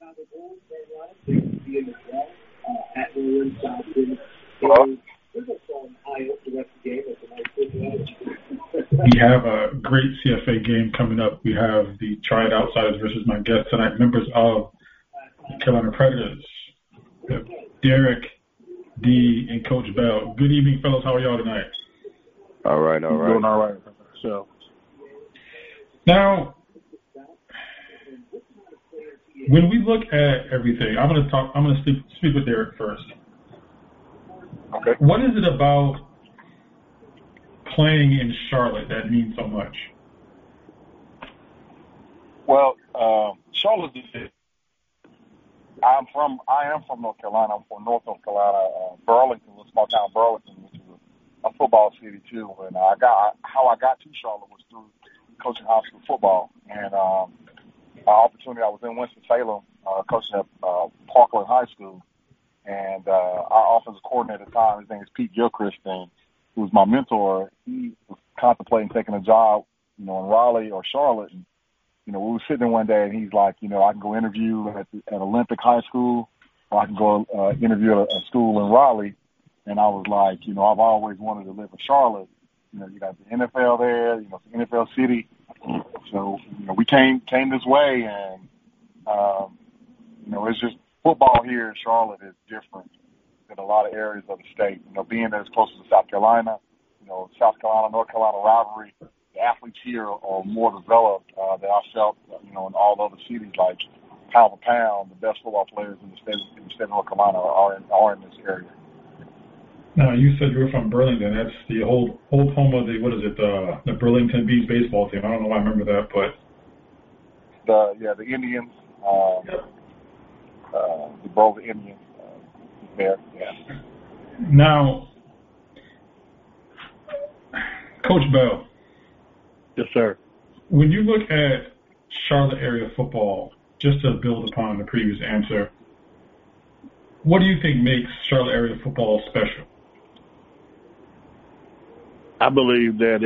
We have a great CFA game coming up. We have the Triad Outsiders versus my guest tonight, members of the Carolina Predators, Derek, D, and Coach Bell. Good evening, fellas. How are y'all tonight? All right. Doing all right. So now, when we look at everything, I'm going to speak with Derek first. Okay. What is it about playing in Charlotte that means so much? Well, Charlotte. I am from North Carolina. I'm from North Carolina, Burlington, a small town Burlington, which is a football city too. And how I got to Charlotte was through coaching high school football. And my opportunity, I was in Winston-Salem, coaching at Parkland High School. And our offensive coordinator at the time, his name is Pete Gilchrist, and who was my mentor. He was contemplating taking a job, in Raleigh or Charlotte. And, we were sitting there one day, and he's like, I can go interview at Olympic High School, or I can go interview at a school in Raleigh. And I was like, I've always wanted to live in Charlotte. You got the NFL there, it's an NFL city. So, we came this way, and, it's just football here in Charlotte is different than a lot of areas of the state. Being as close to South Carolina, South Carolina, North Carolina rivalry, the athletes here are more developed than I felt, in all other cities, like pound for pound, the best football players in the state of North Carolina are in this area. Now, you said you were from Burlington. That's the old home of the Burlington Bees baseball team. I don't know why I remember that, but the Indians, the Boulder Indians, there. Yeah. Now, Coach Bell. Yes, sir. When you look at Charlotte area football, just to build upon the previous answer, what do you think makes Charlotte area football special? I believe that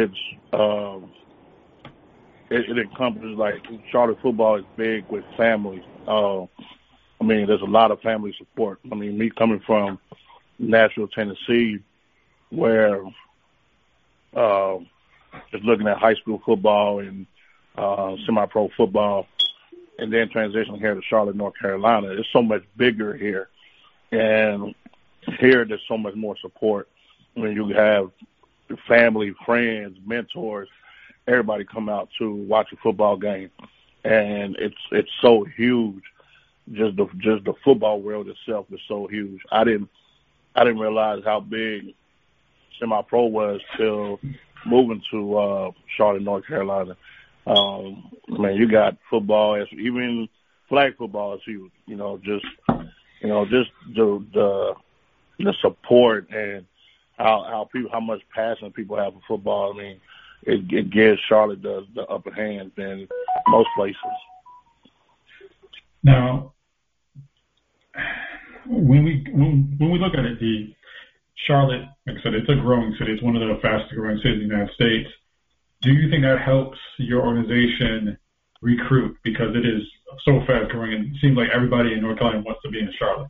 it encompasses, like, Charlotte football is big with families. There's a lot of family support. Me coming from Nashville, Tennessee, where just looking at high school football and semi-pro football, and then transitioning here to Charlotte, North Carolina, it's so much bigger here. And here there's so much more support. You have family, friends, mentors, everybody come out to watch a football game. And it's so huge. Just the football world itself is so huge. I didn't realize how big semi-pro was till moving to Charlotte, North Carolina. You got football, even flag football is huge. Just the support and how much passion people have for football. It gives Charlotte the upper hand than most places. Now, when we look at it, the Charlotte, like I said, it's a growing city. It's one of the fastest growing cities in the United States. Do you think that helps your organization recruit because it is so fast growing and it seems like everybody in North Carolina wants to be in Charlotte?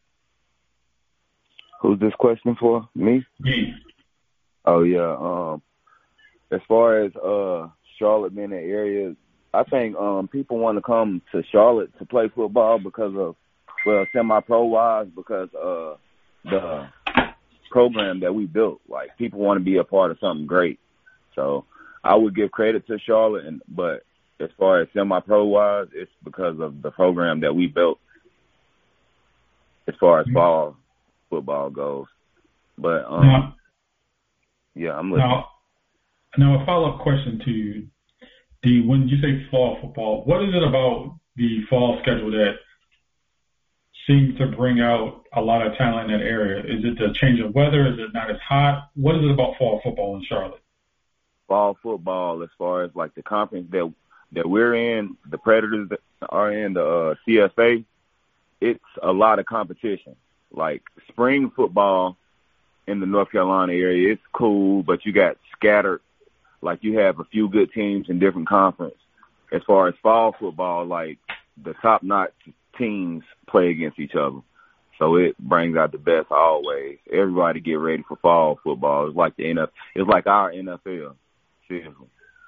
Who's this question for? Me? Me. Oh, yeah. As far as Charlotte being an area, I think people want to come to Charlotte to play football because of, semi-pro-wise, because the program that we built. Like, people want to be a part of something great. So I would give credit to Charlotte, but as far as semi-pro-wise, it's because of the program that we built as far as fall football goes. But, yeah, I'm listening. Now, a follow-up question to you, D. When you say fall football, what is it about the fall schedule that seems to bring out a lot of talent in that area? Is it the change of weather? Is it not as hot? What is it about fall football in Charlotte? Fall football, as far as like the conference that we're in, the Predators that are in the CFA, it's a lot of competition. Like spring football in the North Carolina area, it's cool, but you got scattered. Like you have a few good teams in different conferences. As far as fall football, like the top-notch teams play against each other. So it brings out the best always. Everybody get ready for fall football. It's like the NFL. It's like our NFL. Seriously.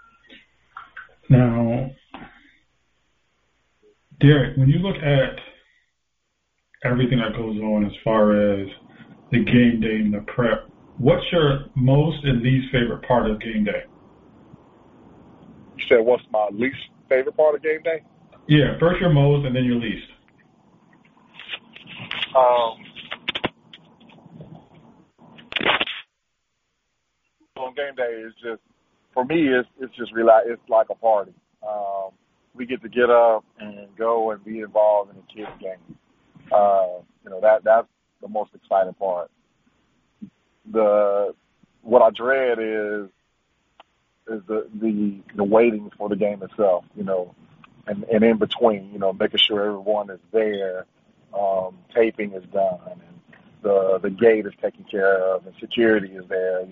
Now, Derek, when you look at everything that goes on as far as the game day and the prep, what's your most and least favorite part of game day? You said what's my least favorite part of game day? Yeah, first your most and then your least. On game day is just, for me, it's just relax. It's like a party. We get to get up and go and be involved in the kids' game. That's the most exciting part. What I dread is the waiting for the game itself, and in between, making sure everyone is there, taping is done, and the gate is taken care of, and security is there,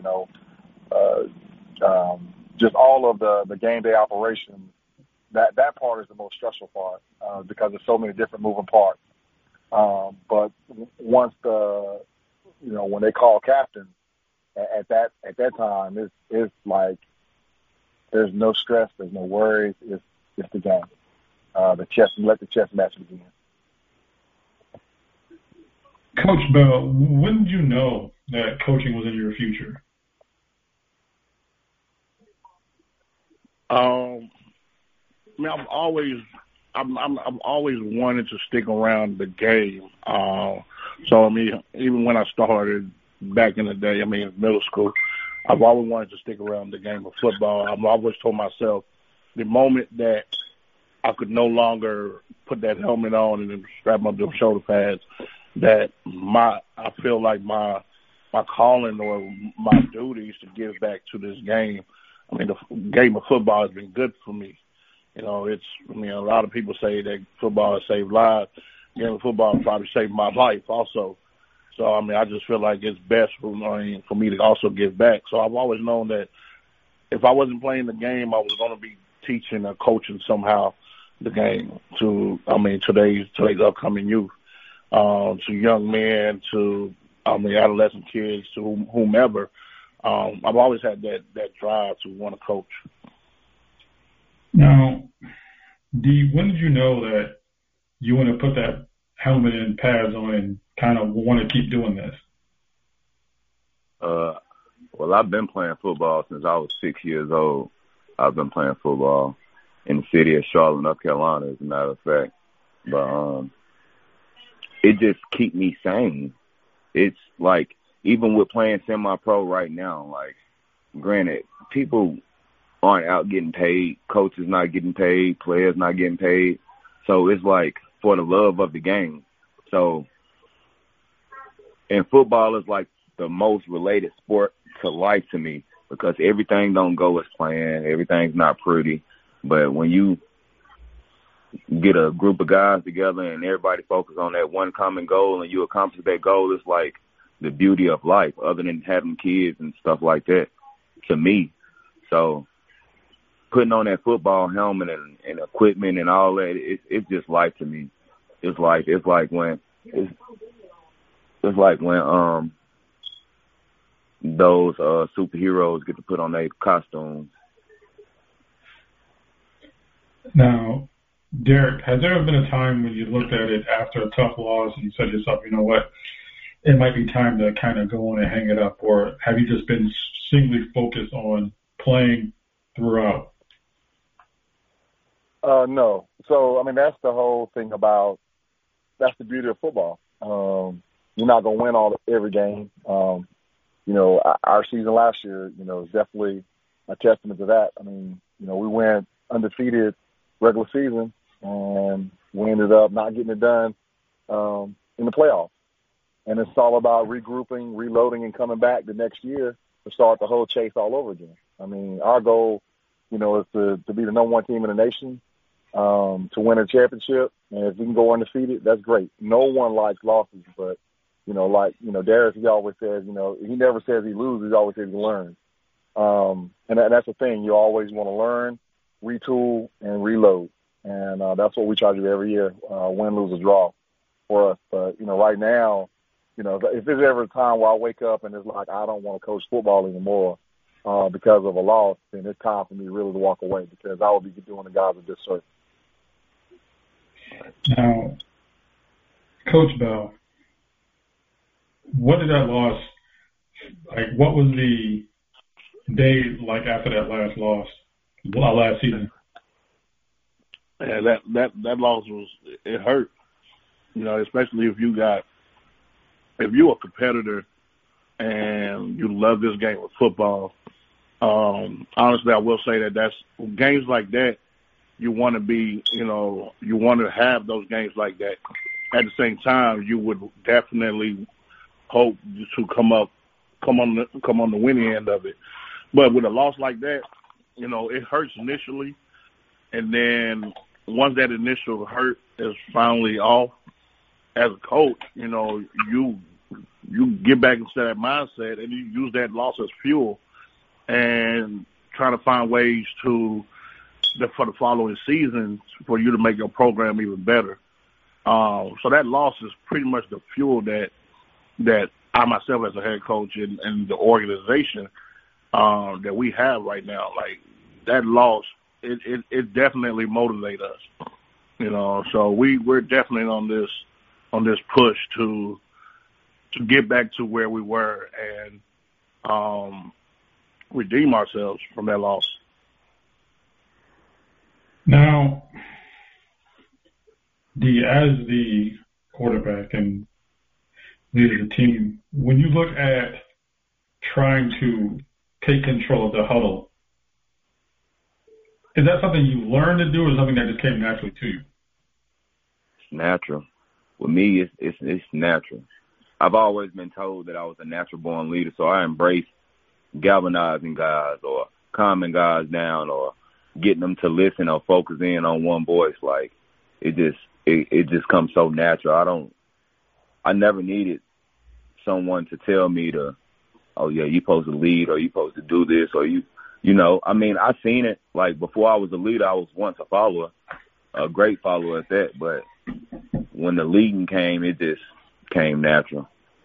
just all of the game day operations. That part is the most stressful part because there's so many different moving parts. But once when they call captain, at that time, it's like there's no stress, there's no worries. It's the game. Let the chess match begin. Coach Bell, when did you know that coaching was in your future? I'm always wanted to stick around the game. Even when I started back in the day, middle school, I've always wanted to stick around the game of football. I've always told myself the moment that I could no longer put that helmet on and then strap up those shoulder pads, that I feel like my calling or my duty is to give back to this game. The game of football has been good for me. A lot of people say that football has saved lives. Game of football probably saved my life also. So, I just feel like it's best for me to also give back. So I've always known that if I wasn't playing the game, I was going to be teaching or coaching somehow the game to today's upcoming youth, to young men, to adolescent kids, to whomever. I've always had that drive to want to coach. Now, when did you know that you want to put that helmet and pads on and kind of want to keep doing this? Well, I've been playing football since I was 6 years old. I've been playing football in the city of Charlotte, North Carolina, as a matter of fact. But it just keeps me sane. It's like, even with playing semi-pro right now, like, granted, people aren't out getting paid, coaches not getting paid, players not getting paid. So it's like for the love of the game. So, and football is like the most related sport to life to me because everything don't go as planned. Everything's not pretty. But when you get a group of guys together and everybody focus on that one common goal and you accomplish that goal, it's like the beauty of life other than having kids and stuff like that to me. So putting on that football helmet and equipment and all that, it's just life to me. It's like when those superheroes get to put on their costumes. Now, Derek, has there ever been a time when you looked at it after a tough loss and you said to yourself, you know what, it might be time to kind of go on and hang it up, or have you just been singly focused on playing throughout? No. So, that's the whole thing that's the beauty of football. You're not going to win every game. Our season last year, is definitely a testament to that. We went undefeated regular season and we ended up not getting it done in the playoffs. And it's all about regrouping, reloading, and coming back the next year to start the whole chase all over again. Our goal, is to be the number one team in the nation, to win a championship. And if we can go undefeated, that's great. No one likes losses, but, Darius, he always says, he never says he loses, he always says he learns. And that's the thing. You always want to learn, retool, and reload. And that's what we try to do every year, win, lose, or draw for us. But, right now, if there's ever a time where I wake up and it's like I don't want to coach football anymore because of a loss, then it's time for me really to walk away because I will be doing the guys a disservice. Now, Coach Bell, what did that loss, what was the day like after that last season? Yeah, that loss it hurt. Especially if you're a competitor and you love this game of football. Honestly, I will say that's games like that. You want to be, you want to have those games like that. At the same time, you would definitely hope to come on the winning end of it. But with a loss like that, it hurts initially, and then once that initial hurt is finally off, as a coach, you get back into that mindset and you use that loss as fuel and try to find ways for the following seasons for you to make your program even better. So that loss is pretty much the fuel that I myself as a head coach and the organization that we have right now. Like that loss, it definitely motivates us. So we're definitely on this push to get back to where we were and redeem ourselves from that loss. Now, as the quarterback and leader of the team, when you look at trying to take control of the huddle, is that something you learned to do or something that just came naturally to you? It's natural. With me, it's natural. I've always been told that I was a natural-born leader, so I embrace galvanizing guys or calming guys down or getting them to listen or focus in on one voice. Like it just comes so natural. I never needed someone to tell me oh yeah, you're supposed to lead or you're supposed to do this or I seen it. Like before I was a leader, I was once a follower, a great follower at that. But when the leading came, it just came natural.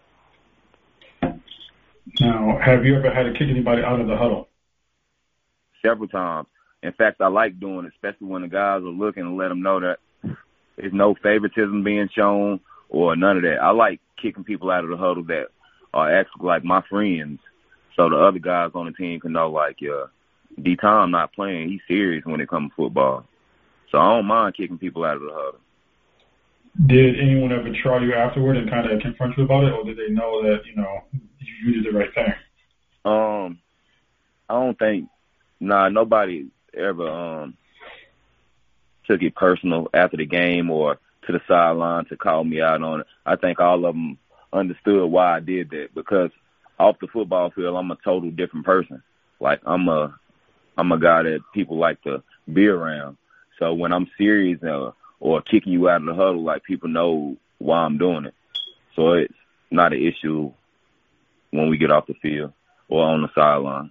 Now, have you ever had to kick anybody out of the huddle? Several times. In fact, I like doing it, especially when the guys are looking and let them know that there's no favoritism being shown or none of that. I like kicking people out of the huddle that are actually like my friends, so the other guys on the team can know, like, D-Tom not playing. He's serious when it comes to football. So I don't mind kicking people out of the huddle. Did anyone ever try you afterward and kind of confront you about it, or did they know that, you did the right thing? I don't think, nobody ever took it personal after the game or to the sideline to call me out on it. I think all of them understood why I did that because off the football field, I'm a total different person. Like I'm a guy that people like to be around. So when I'm serious or kicking you out of the huddle, like people know why I'm doing it. So it's not an issue when we get off the field or on the sideline.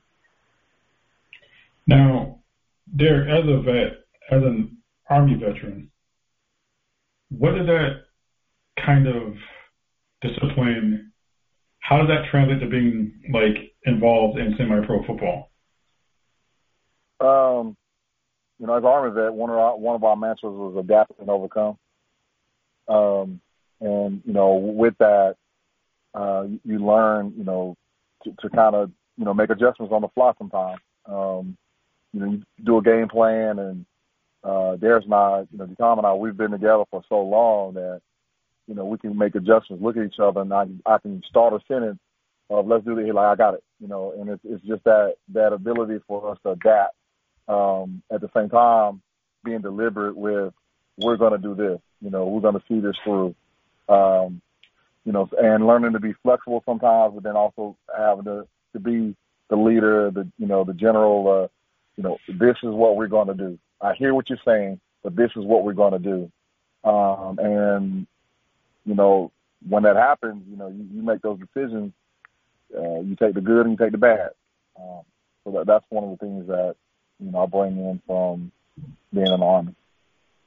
Now, Derek, as a vet, as an Army veteran, what did that kind of discipline, how does that translate to being involved in semi-pro football? As an Army vet, one of our mantras was adapt and overcome. And with that, you learn, to kind of, make adjustments on the fly sometimes. You do a game plan, and Darius and I, Tom and I, we've been together for so long that, we can make adjustments, look at each other, and I can start a sentence of let's do it. Like I got it, and it's just that ability for us to adapt. At the same time, being deliberate with we're going to do this, we're going to see this through, and learning to be flexible sometimes, but then also having to be the leader, the general. This is what we're going to do. I hear what you're saying, but this is what we're going to do. And when that happens, you make those decisions. You take the good and you take the bad. So that's one of the things that I bring in from being in the Army.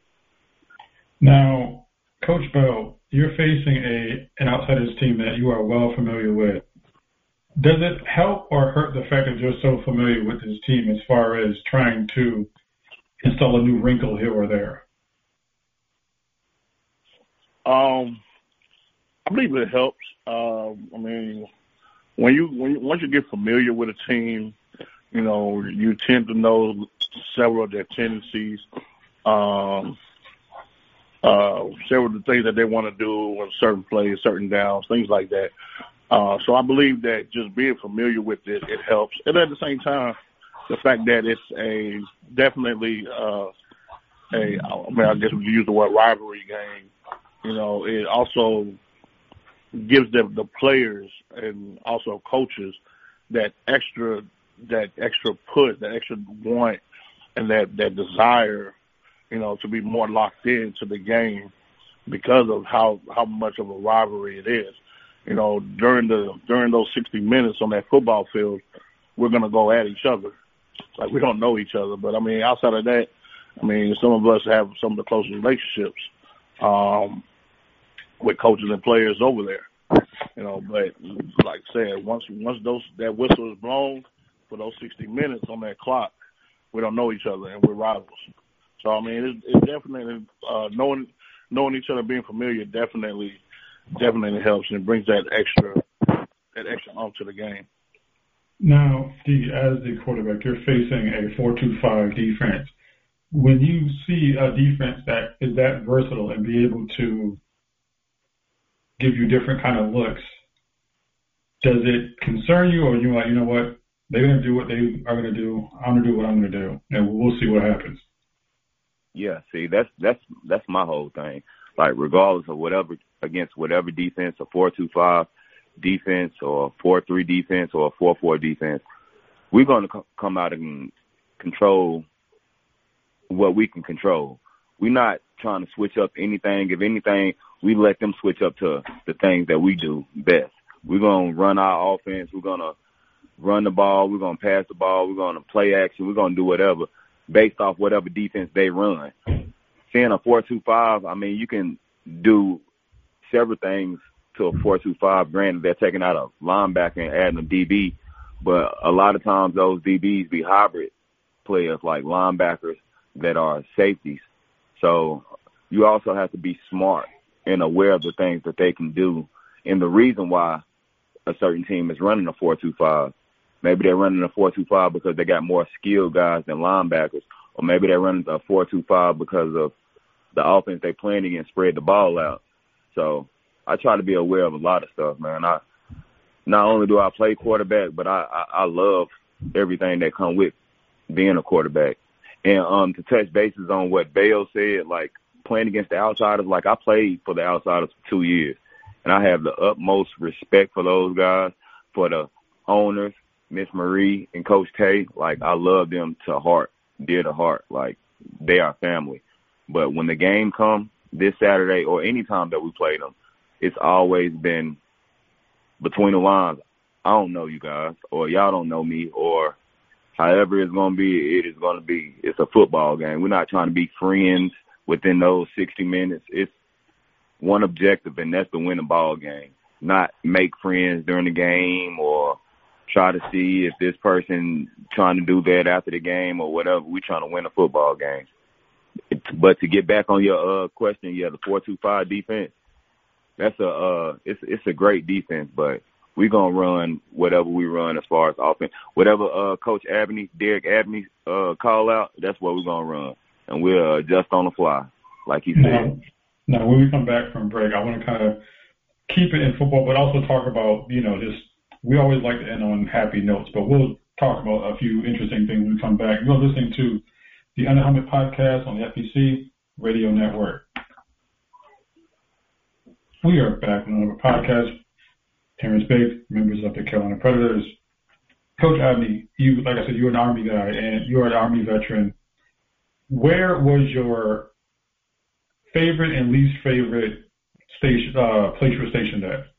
Now, Coach Bell, you're facing an outsiders team that you are well familiar with. Does it help or hurt the fact that you're so familiar with this team as far as trying to install a new wrinkle here or there? I believe it helps. I mean, once you get familiar with a team, you know, you tend to know several of their tendencies, several of the things that they want to do in certain plays, certain downs, things like that. So I believe that just being familiar with it helps. And at the same time, the fact that it's definitely I guess we could use the word rivalry game. You know, it also gives them, the players and also coaches, that extra push, that extra want, and that desire, you know, to be more locked into the game because of how much of a rivalry it is. You know, during those 60 minutes on that football field, we're gonna go at each other like we don't know each other. But I mean, outside of that, I mean, some of us have some of the closest relationships with coaches and players over there. You know, but like I said, once that whistle is blown for those 60 minutes on that clock, we don't know each other and we're rivals. So I mean, it's definitely knowing each other, being familiar, definitely helps, and it brings that extra oomph to the game. Now, as the quarterback, you're facing a 4-2-5 defense. When you see a defense that is that versatile and be able to give you different kind of looks, does it concern you, or are you like, you know what, they're going to do what they are going to do, I'm going to do what I'm going to do, and we'll see what happens? Yeah, see, that's my whole thing. Like, regardless of whatever, against whatever defense, a 4-2-5 defense or a 4-3 defense or a 4-4 defense, we're going to come out and control what we can control. We're not trying to switch up anything. If anything, we let them switch up to the things that we do best. We're going to run our offense. We're going to run the ball. We're going to pass the ball. We're going to play action. We're going to do whatever based off whatever defense they run. Seeing a 4-2-5, I mean, you can do several things to a 4-2-5. Granted, they're taking out a linebacker and adding a DB, but a lot of times those DBs be hybrid players like linebackers that are safeties. So you also have to be smart and aware of the things that they can do. And the reason why a certain team is running a 4-2-5, maybe they're running a 4-2-5 because they got more skilled guys than linebackers, or maybe they're running a 4-2-5 because of the offense they playing against spread the ball out. So I try to be aware of a lot of stuff, man. Not only do I play quarterback, but I love everything that come with being a quarterback. And to touch bases on what Bale said, like playing against the outsiders, like I played for the outsiders for 2 years, and I have the utmost respect for those guys, for the owners, Miss Marie and Coach K. Like, I love them to heart, dear to heart. Like, they are family. But when the game comes this Saturday or any time that we play them, it's always been between the lines. I don't know you guys, or y'all don't know me, or however it's going to be, it is going to be. It's a football game. We're not trying to be friends within those 60 minutes. It's one objective, and that's to win the ball game, not make friends during the game or try to see if this person trying to do that after the game or whatever. We're trying to win a football game. But to get back on your question, yeah, the 4-2-5 defense, that's it's a great defense, but we're going to run whatever we run as far as offense. Whatever Coach Derek Abney call out, that's what we're going to run. And we'll adjust on the fly, like he said. Now, when we come back from break, I want to kind of keep it in football, but also talk about, just we always like to end on happy notes, but we'll talk about a few interesting things when we come back. You're listening to the Under Helmet Podcast on the FBC Radio Network. We are back on another podcast. Terrence Bates, members of the Carolina Predators. Coach Abney, like I said, you're an Army guy and you're an Army veteran. Where was your favorite and least favorite place you were stationed at?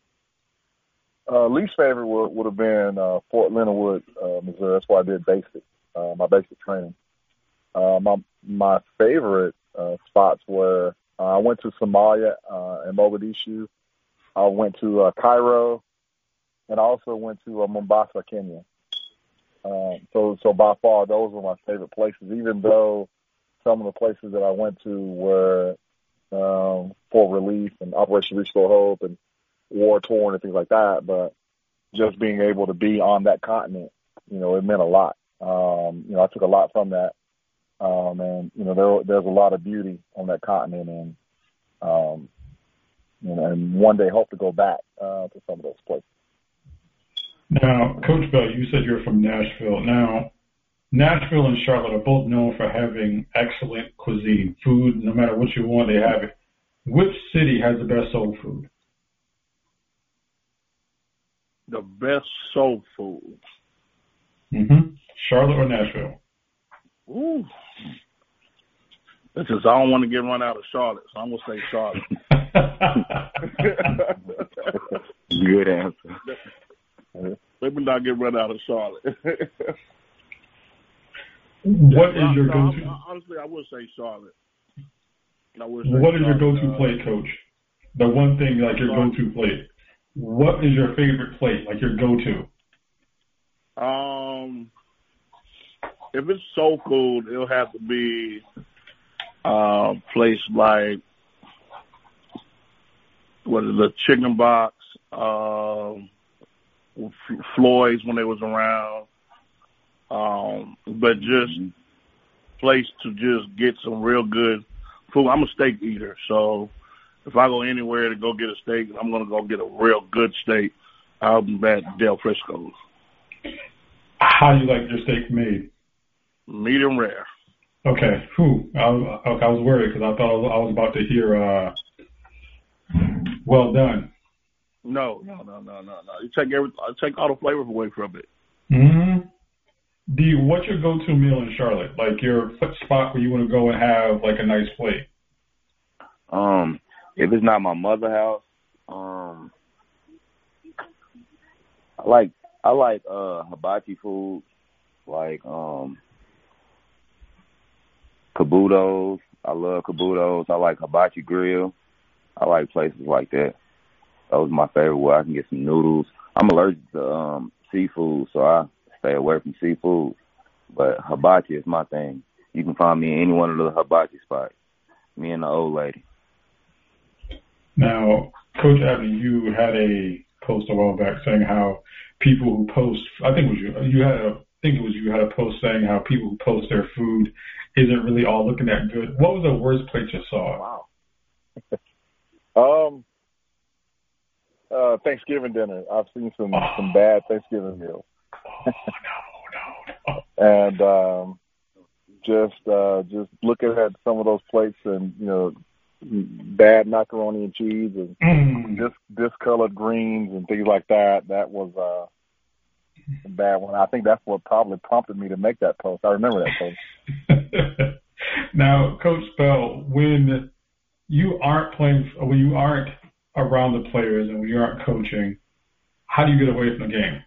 Least favorite would have been Fort Leonard Wood, Missouri. That's where I did basic, my basic training. My favorite spots were I went to Somalia and Mogadishu. I went to Cairo, and I also went to Mombasa, Kenya. So by far, those were my favorite places, even though some of the places that I went to were for relief and Operation Restore Hope and war torn and things like that. But just being able to be on that continent, it meant a lot. I took a lot from that. And, there's a lot of beauty on that continent. And, and one day hope to go back to some of those places. Now, Coach Bell, you said you're from Nashville. Now, Nashville and Charlotte are both known for having excellent cuisine. Food, no matter what you want, they have it. Which city has the best soul food? The best soul food. Mm-hmm. Charlotte or Nashville? Ooh. This is, I don't want to get run out of Charlotte, so I'm going to say Charlotte. Good answer. Let me not get run out of Charlotte. What is your go-to? Honestly, I would say Charlotte. What is your go-to plate, Coach? The one thing, like your go-to plate. What is your favorite plate, like your go-to? If it's soul food, it'll have to be a place like the Chicken Box, Floyd's when they was around, but just place to just get some real good food. I'm a steak eater, so if I go anywhere to go get a steak, I'm going to go get a real good steak out at Del Frisco's. How do you like your steak made? Medium rare. Okay. I was worried because I thought I was about to hear well done. No. You take all the flavor away from it. Mm-hmm. What's your go-to meal in Charlotte? Like your spot where you want to go and have like a nice plate? If it's not my mother's house, I like hibachi food, like Kabuto's. I love Kabuto's. I like Hibachi Grill. I like places like that. Those are my favorite where I can get some noodles. I'm allergic to seafood, so I stay away from seafood. But hibachi is my thing. You can find me in any one of the hibachi spots. Me and the old lady. Now, Coach Abney, you had a post a while back saying how people who post, I think it was you had a post saying how people who post their food isn't really all looking that good. What was the worst plate you saw? Wow. Thanksgiving dinner. I've seen some bad Thanksgiving meals. No. And just looking at some of those plates and bad macaroni and cheese and discolored greens and things like that. That was a bad one. I think that's what probably prompted me to make that post. I remember that post. Now, Coach Bell, when you aren't around the players and when you aren't coaching, how do you get away from the game?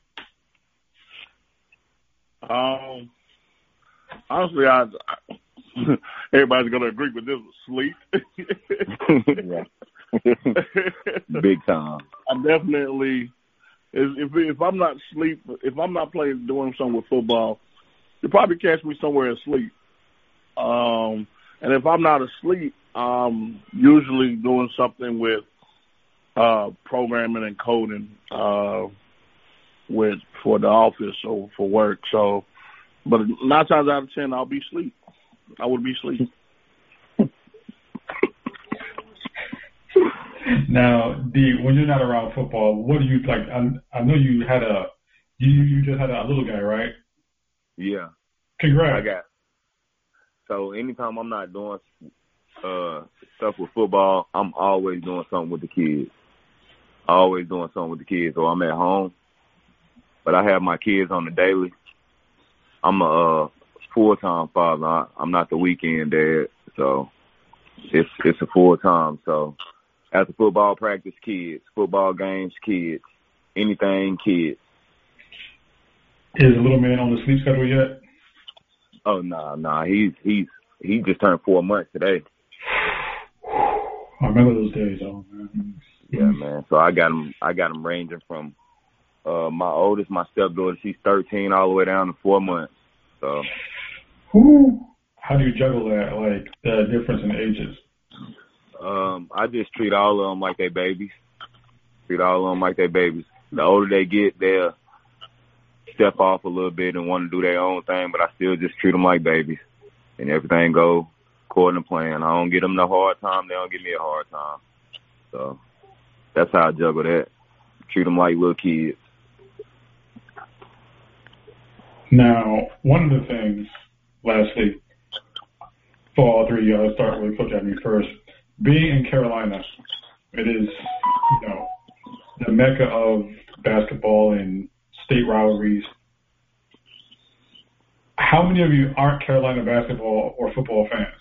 Honestly, everybody's going to agree with this. Sleep. Big time. I definitely, if I'm not doing something with football, you'll probably catch me somewhere asleep. And if I'm not asleep, I'm usually doing something with programming and coding for the office or for work. So, but 9 times out of 10, I'll be asleep. I would be asleep. Now, when you're not around football, what do you like? I know you had you just had a little guy, right? Yeah. Congrats. So anytime I'm not doing stuff with football, I'm always doing something with the kids. Or I'm at home, but I have my kids on the daily. I'm a full-time father. I'm not the weekend dad, so it's a full-time. So after football practice, kids, football games, kids, anything, kids. Is the little man on the sleep schedule yet? Oh no, he just turned 4 months today. I remember those days. Oh man. Yeah, man. So I got them ranging from my oldest, my stepdaughter, she's 13, all the way down to 4 months. So. How do you juggle that, like the difference in ages? I just treat all of them like they babies. The older they get, they'll step off a little bit and want to do their own thing, but I still just treat them like babies. And everything go according to plan. I don't give them no hard time. They don't give me a hard time. So that's how I juggle that. Treat them like little kids. Now, one of the things, lastly, for all three of you, I'll start with Coach Abney first. Being in Carolina, it is, the mecca of basketball and state rivalries. How many of you aren't Carolina basketball or football fans?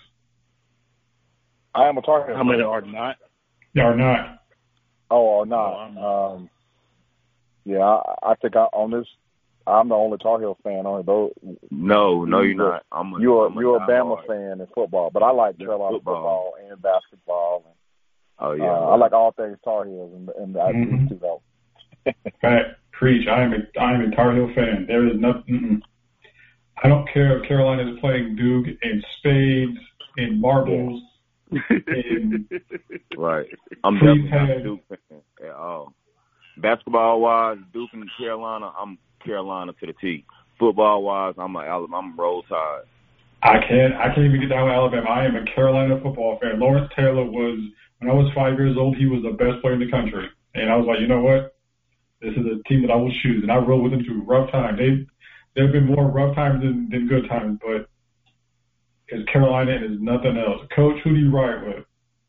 I am a Tar Heel. How many are not? You are not. Oh, not. Yeah, I think on this, I'm the only Tar Heel fan on it. No, you're not. You're a Bama fan in football, but I like Carolina football and basketball. And, oh yeah, I like all things Tar Heels, and I do too, though. Fact, preach. I am a Tar Heel fan. There is nothing. I don't care if Carolina is playing Duke in spades, in marbles, in right. I'm definitely not a Duke fan at all. Basketball wise, Duke and Carolina, I'm Carolina to the T. Football wise, I'm Roll Tide. I can't even get down with Alabama. I am a Carolina football fan. Lawrence Taylor was, when I was 5 years old, he was the best player in the country. And I was like, you know what? This is a team that I will choose. And I rode with them through rough times. There have been more rough times than good times, but it's Carolina and it's nothing else. Coach, who do you ride with?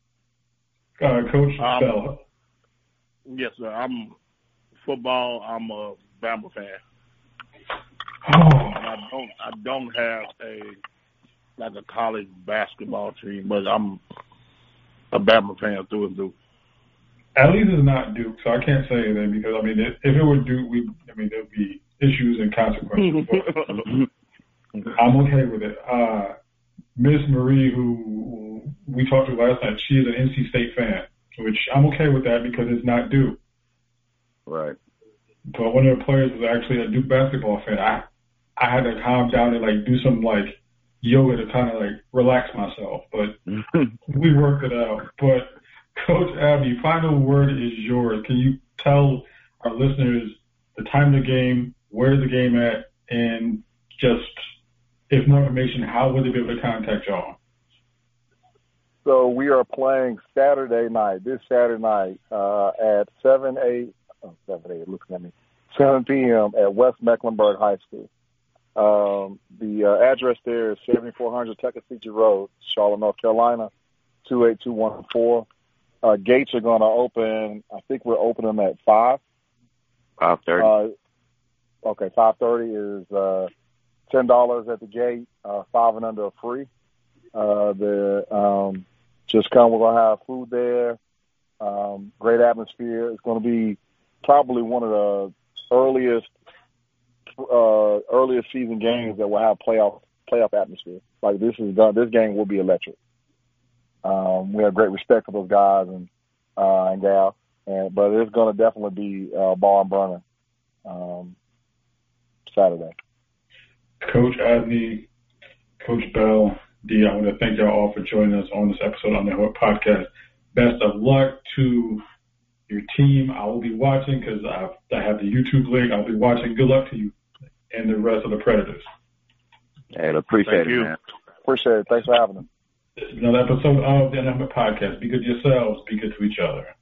Coach Bell. Yes, sir. I'm football. I'm a Bama fan. Oh. And I don't have a college basketball team, but I'm a Bama fan through and through. At least it's not Duke, so I can't say anything because if it were Duke, there'd be issues and consequences. I'm okay with it. Miss Marie, who we talked to last night, she is an NC State fan, which I'm okay with that because it's not Duke. Right. But one of the players was actually a Duke basketball fan. I had to calm down and do some yoga to kind of relax myself, but we worked it out. But Coach Abney, final word is yours. Can you tell our listeners the time of the game, where's the game at, and just, if more information, how would they be able to contact y'all? So we are playing this Saturday night at 7 p.m. at West Mecklenburg High School. The address there is 7400 Tuckasegee Road, Charlotte, North Carolina, 28214. Gates are going to open, I think we're opening at 5. 5:30. Okay, 5:30 is $10 at the gate. 5 and under are free. Just come. We're going to have food there. Great atmosphere. It's going to be probably one of the earliest season games that will have playoff atmosphere. This game will be electric. We have great respect for those guys and gals, but it's going to definitely be barn burner Saturday. Coach Abney, Coach Bell, D, I want to thank y'all all for joining us on this episode on the Hook Podcast. Best of luck to your team. I will be watching because I have the YouTube link. I'll be watching. Good luck to you and the rest of the Predators. Hey, appreciate it, man. Appreciate it. Thanks for having us. This is another episode of the Hook Podcast. Be good to yourselves. Be good to each other.